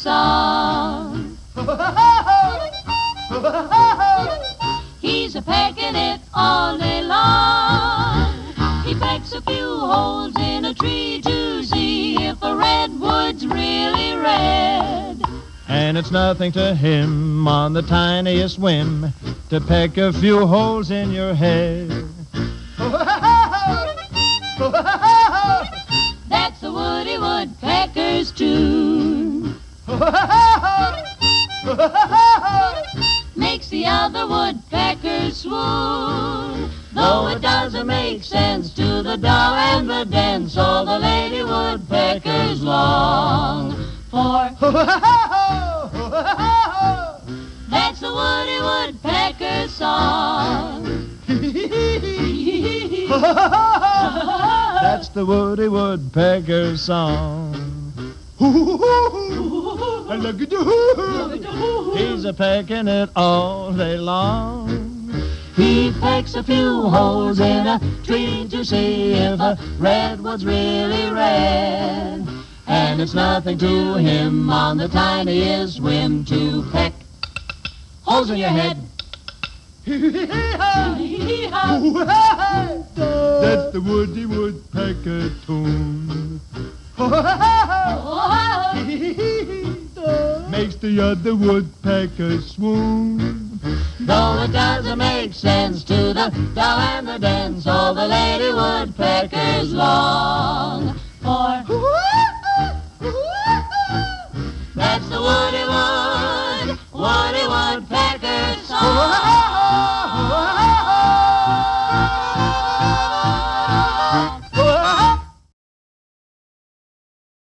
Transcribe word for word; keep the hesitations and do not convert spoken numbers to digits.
song. He's a pecking it all day long. He pecks a few holes in a tree to see if a redwood's really red. And it's nothing to him on the tiniest whim to peck a few holes in your head. That's the Woody Woodpecker's tune. Makes the other woodpeckers swoon. Though it doesn't make sense to the doe and the dance, all the lady woodpeckers long for. That's the Woody Woodpecker song. That's the Woody Woodpecker song. He's a pecking it all day long. He pecks a few holes in a tree to see if a redwood's really red. And it's nothing to him on the tiniest whim to peck holes in your head. That's the Woody Woodpecker tune. Makes the other woodpecker swoon. Though it doesn't make sense to the doe and the dance, all the lady woodpeckers long for. That's the Woody